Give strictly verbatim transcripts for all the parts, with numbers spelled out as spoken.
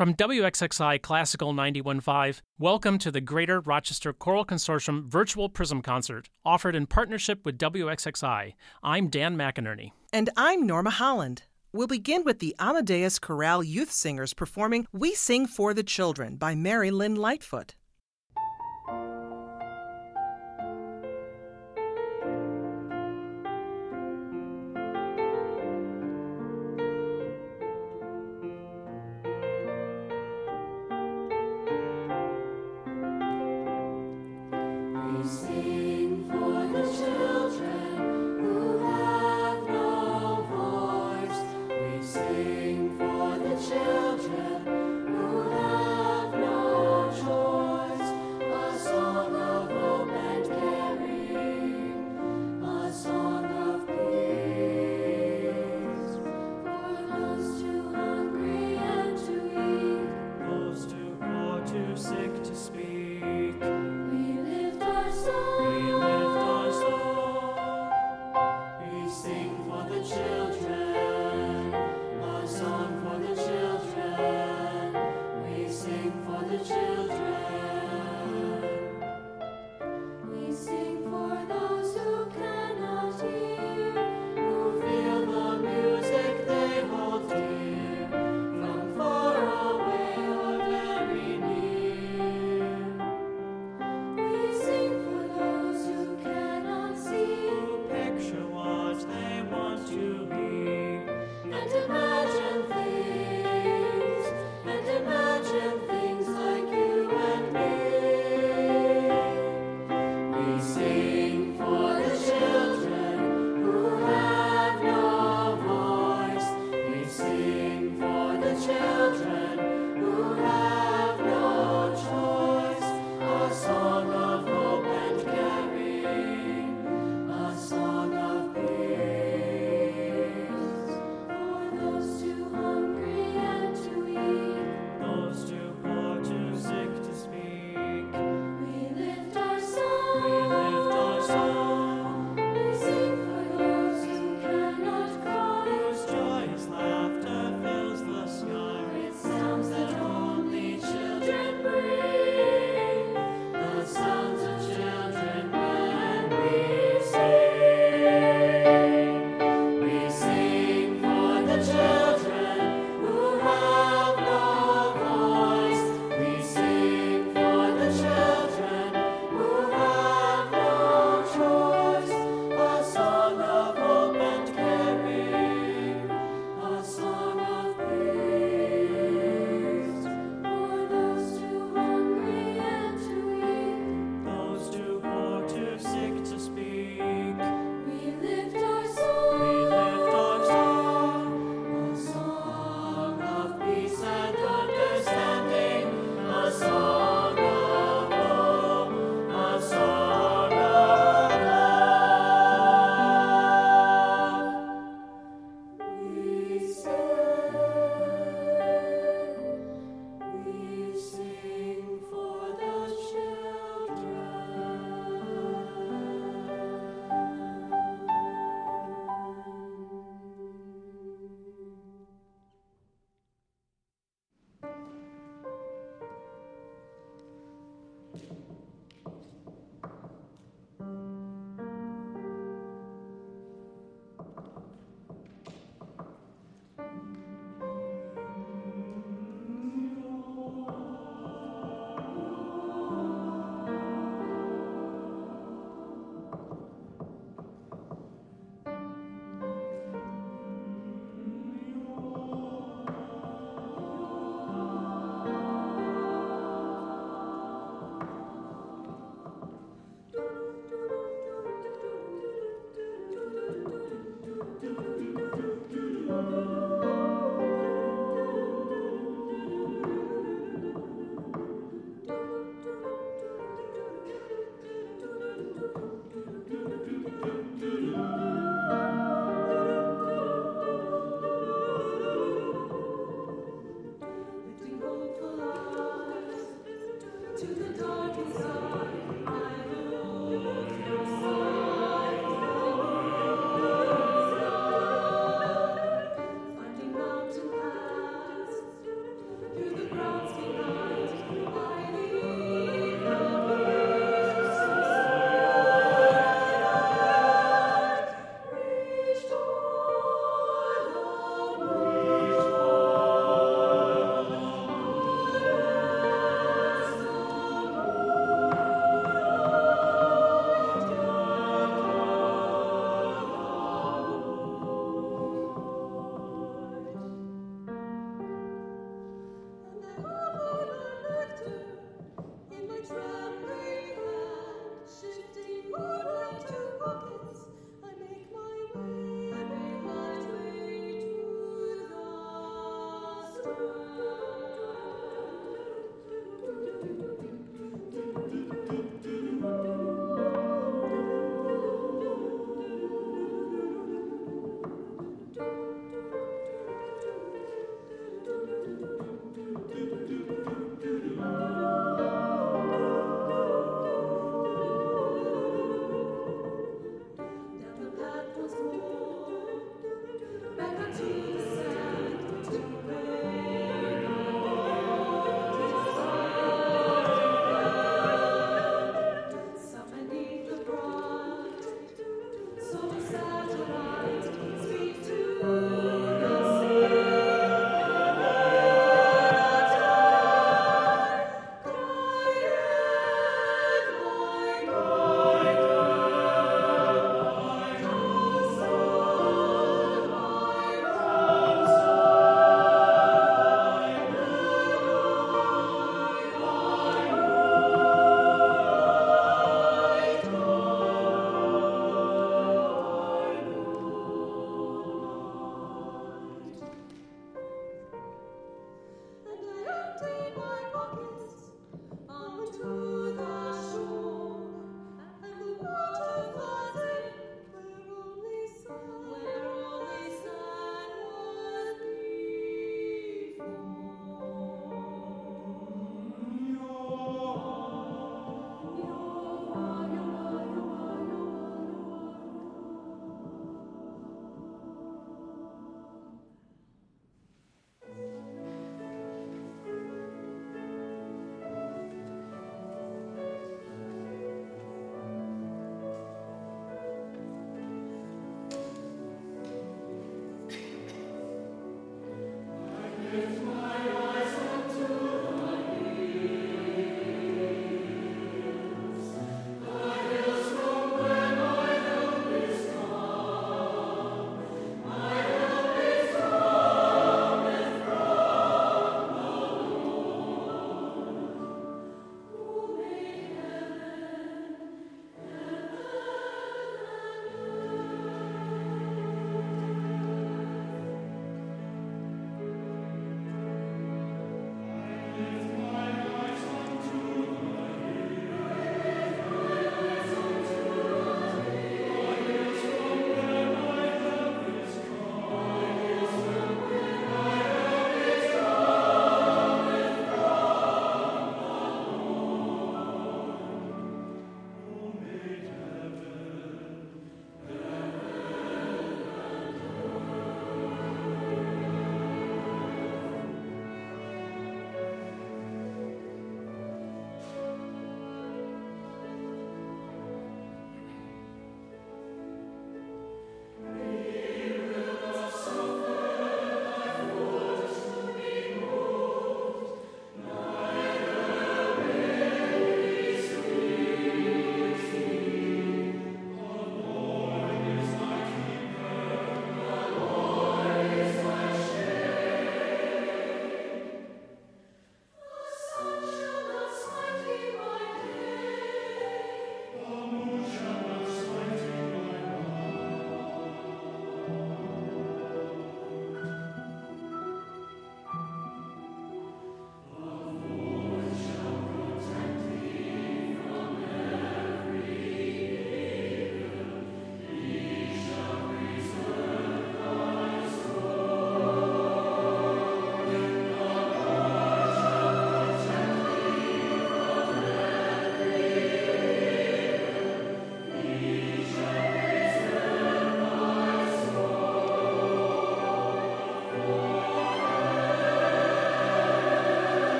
From W X X I Classical ninety-one point five, welcome to the Greater Rochester Choral Consortium Virtual Prism Concert, offered in partnership with W X X I. I'm Dan McInerney. And I'm Norma Holland. We'll begin with the Amadeus Chorale Youth Singers performing We Sing for the Children by Mary Lynn Lightfoot. Children who have no choice.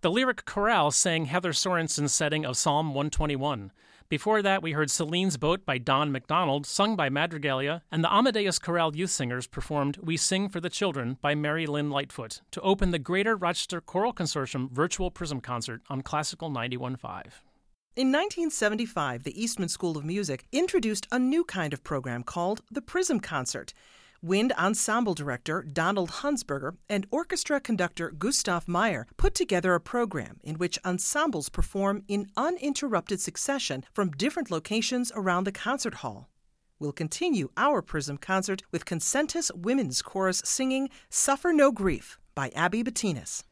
The Lyric Chorale sang Heather Sorensen's setting of Psalm one twenty-one. Before that, we heard Celine's Boat by Don McDonald, sung by Madrigalia, and the Amadeus Chorale Youth Singers performed We Sing for the Children by Mary Lynn Lightfoot to open the Greater Rochester Choral Consortium Virtual Prism Concert on Classical ninety-one point five. In nineteen seventy-five, the Eastman School of Music introduced a new kind of program called the Prism Concert. Wind Ensemble Director Donald Hunsberger and orchestra conductor Gustav Meyer put together a program in which ensembles perform in uninterrupted succession from different locations around the concert hall. We'll continue our Prism Concert with Consentus Women's Chorus singing Suffer No Grief by Abby Bettinas.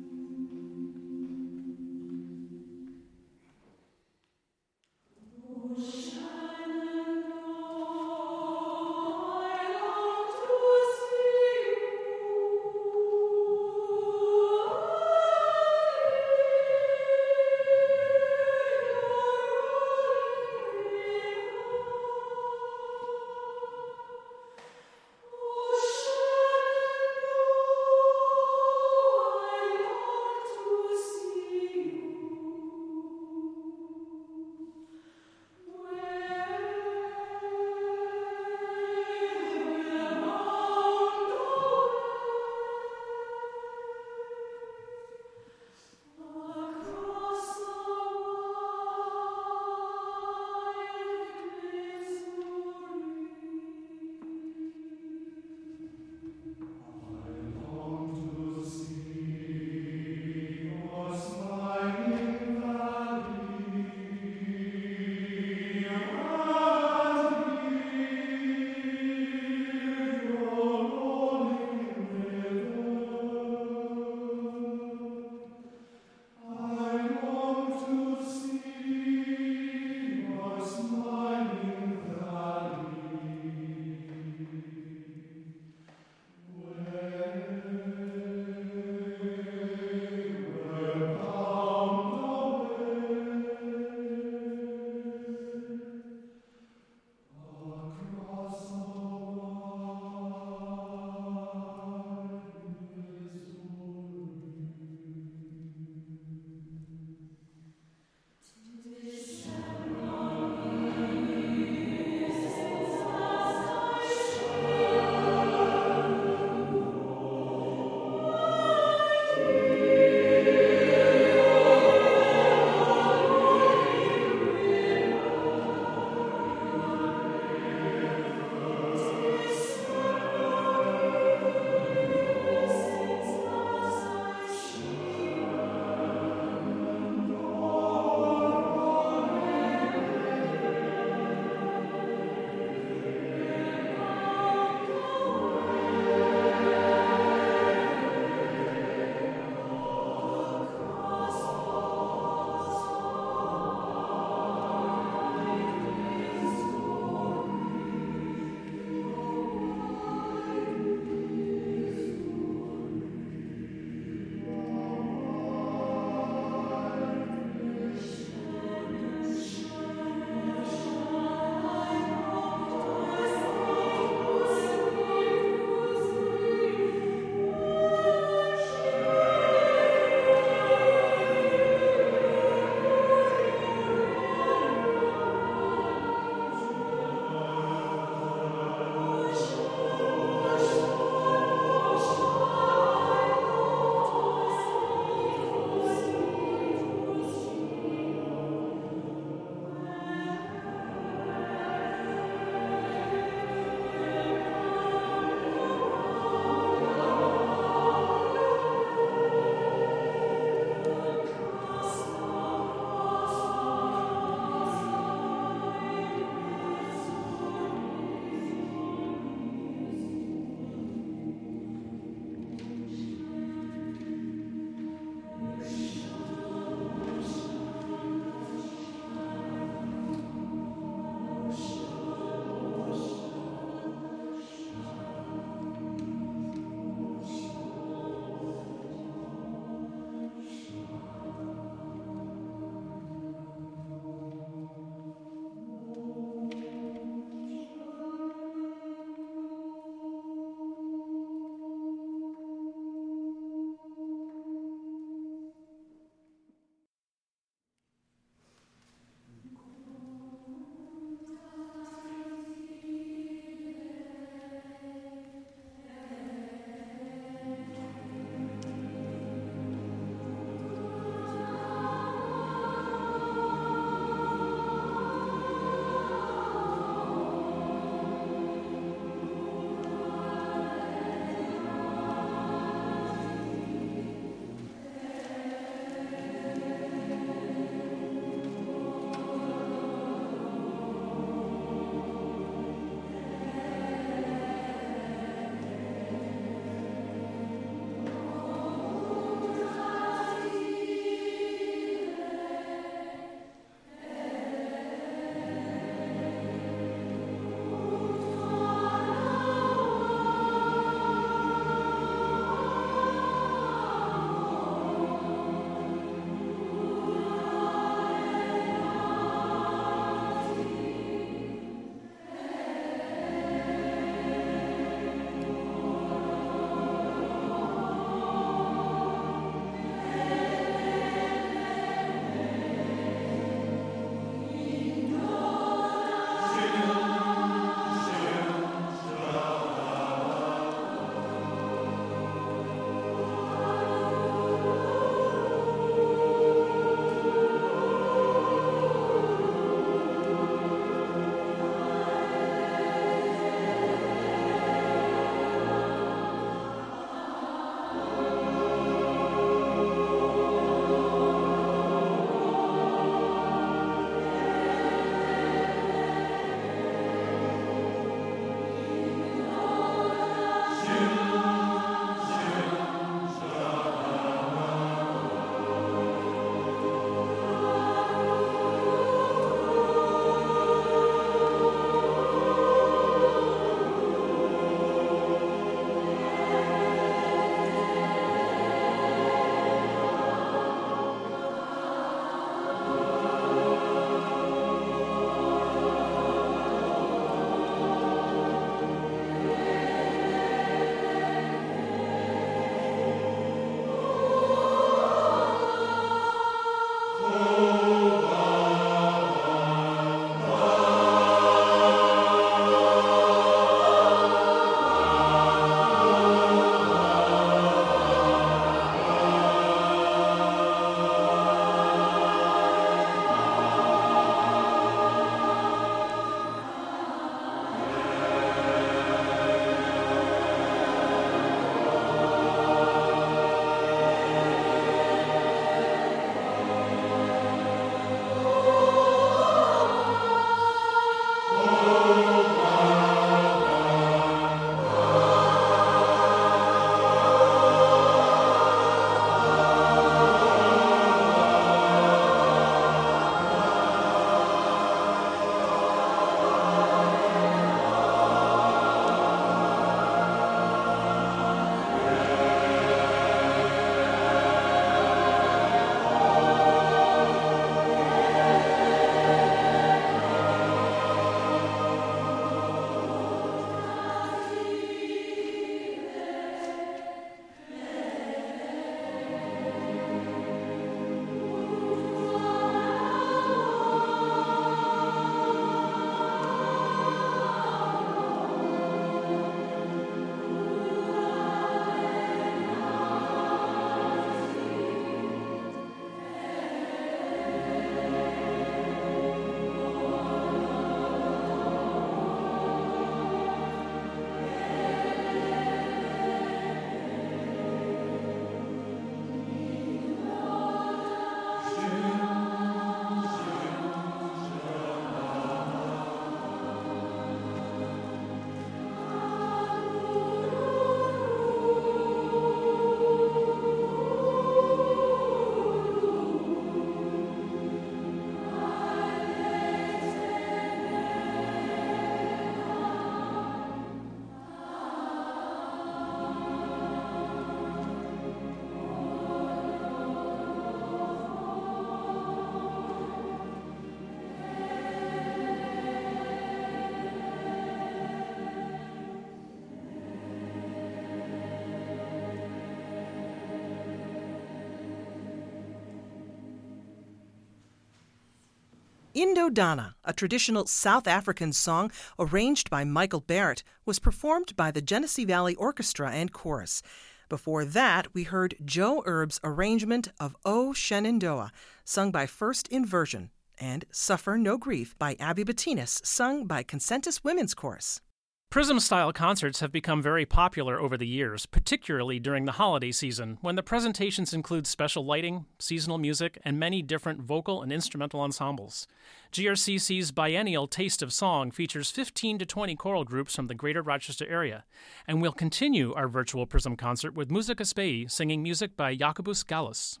Indodana, a traditional South African song arranged by Michael Barrett, was performed by the Genesee Valley Orchestra and Chorus. Before that, we heard Joe Erb's arrangement of O Shenandoah, sung by First Inversion, and Suffer No Grief by Abby Batinas, sung by Consentus Women's Chorus. Prism-style concerts have become very popular over the years, particularly during the holiday season, when the presentations include special lighting, seasonal music, and many different vocal and instrumental ensembles. G R C C's biennial Taste of Song features fifteen to twenty choral groups from the greater Rochester area, and we'll continue our virtual Prism concert with Musica Spei singing music by Jacobus Gallus.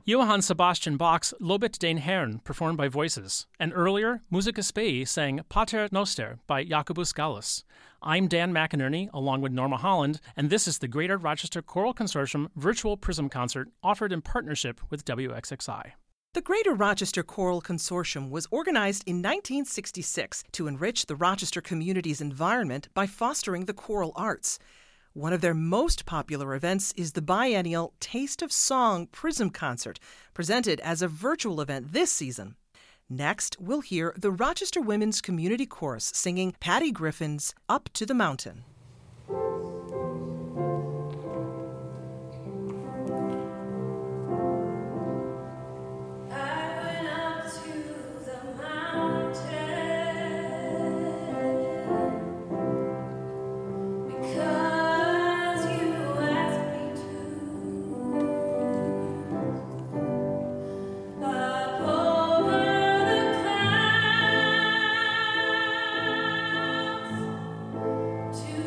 Johann Sebastian Bach's Lobet den Herrn, performed by voices. And earlier, Musica Spei sang Pater Noster by Jacobus Gallus. I'm Dan McInerney, along with Norma Holland, and this is the Greater Rochester Choral Consortium Virtual Prism Concert offered in partnership with W X X I. The Greater Rochester Choral Consortium was organized in nineteen sixty-six to enrich the Rochester community's environment by fostering the choral arts. One of their most popular events is the biennial Taste of Song Prism Concert, presented as a virtual event this season. Next, we'll hear the Rochester Women's Community Chorus singing Patty Griffin's Up to the Mountain. To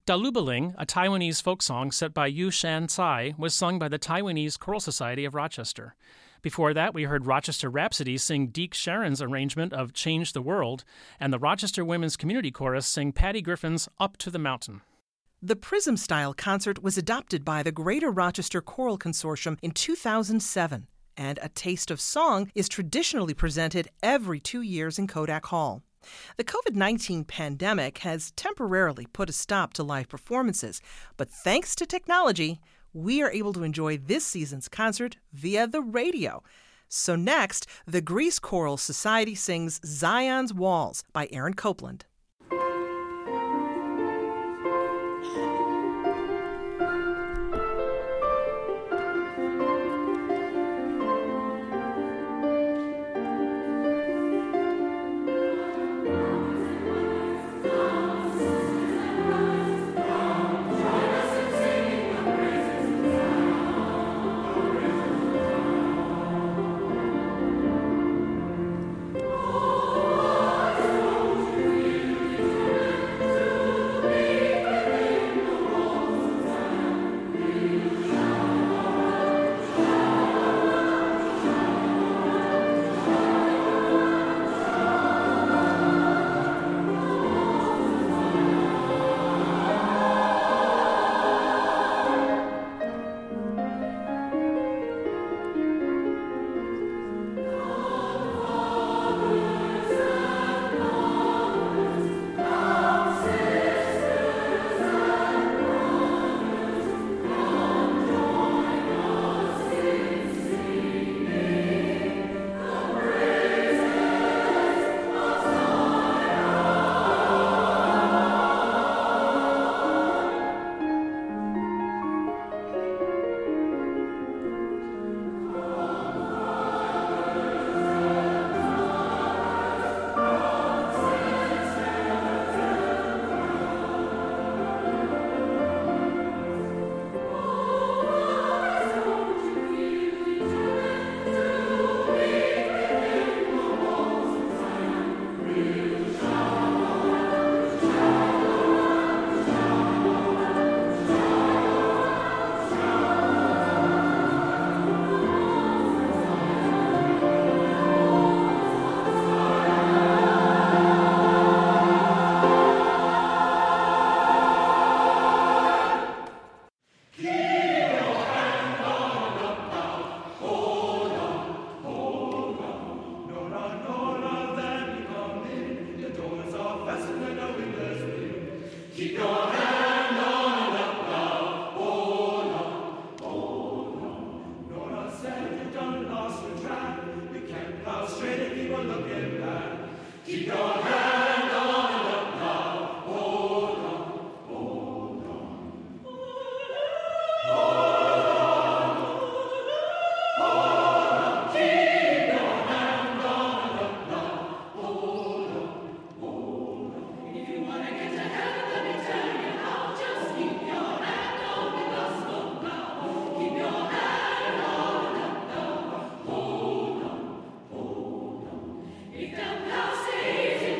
Dalubaling, a Taiwanese folk song set by Yu Shan Tsai, was sung by the Taiwanese Choral Society of Rochester. Before that, we heard Rochester Rhapsody sing Deke Sharon's arrangement of Change the World, and the Rochester Women's Community Chorus sing Patty Griffin's Up to the Mountain. The Prism-style concert was adopted by the Greater Rochester Choral Consortium in two thousand seven, and A Taste of Song is traditionally presented every two years in Kodak Hall. The covid nineteen pandemic has temporarily put a stop to live performances, but thanks to technology, we are able to enjoy this season's concert via the radio. So next, the Greece Choral Society sings Zion's Walls by Aaron Copeland. If the house is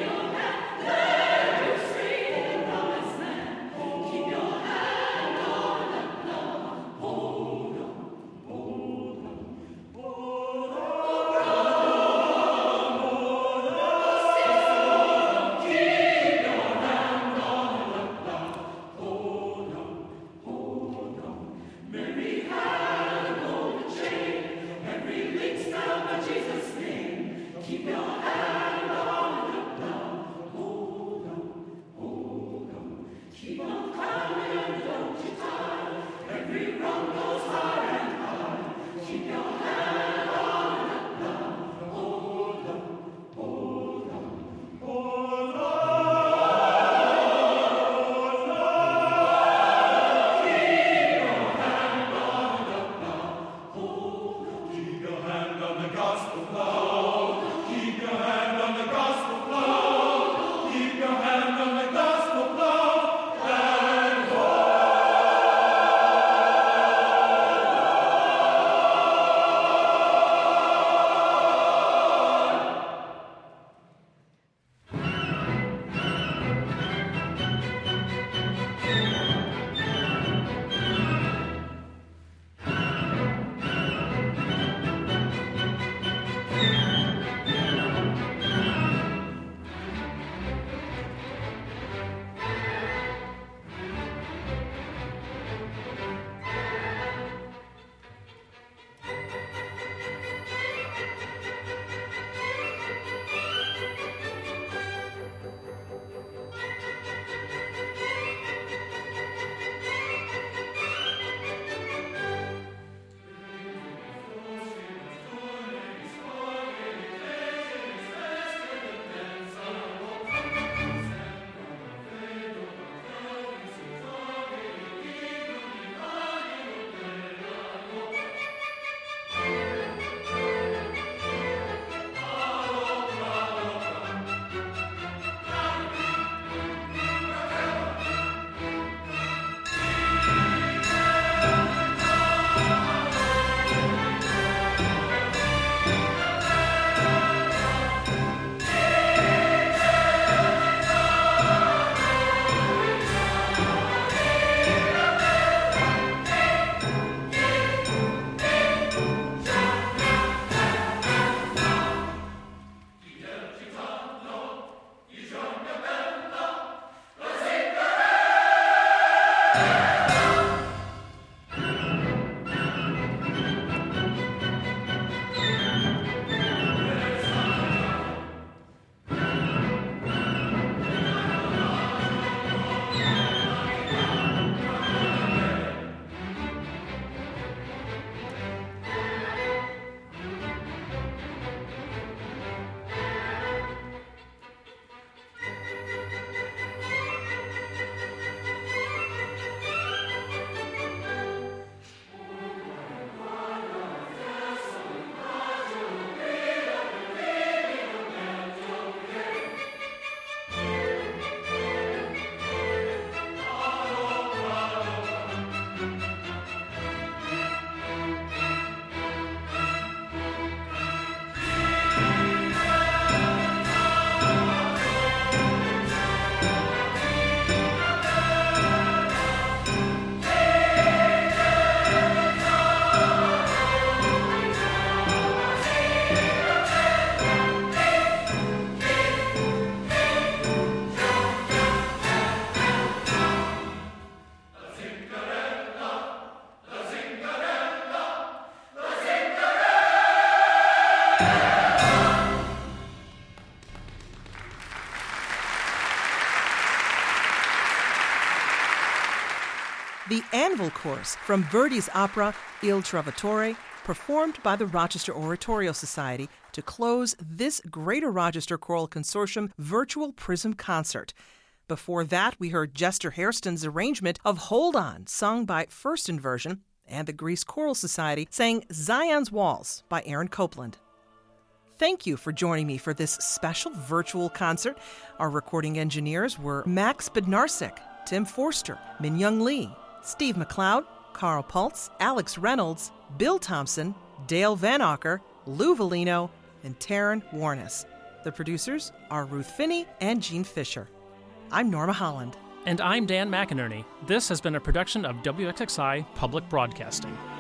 the Anvil Chorus from Verdi's opera Il Trovatore, performed by the Rochester Oratorio Society to close this Greater Rochester Choral Consortium virtual Prism concert. Before that, we heard Jester Hairston's arrangement of Hold On, sung by First Inversion, and the Greece Choral Society sang Zion's Walls by Aaron Copeland. Thank you for joining me for this special virtual concert. Our recording engineers were Max Bednarsik, Tim Forster, Min-Young Lee, Steve McLeod, Carl Pultz, Alex Reynolds, Bill Thompson, Dale Van Auker, Lou Volino, and Taryn Warnes. The producers are Ruth Finney and Jean Fisher. I'm Norma Holland. And I'm Dan McInerney. This has been a production of W X X I Public Broadcasting.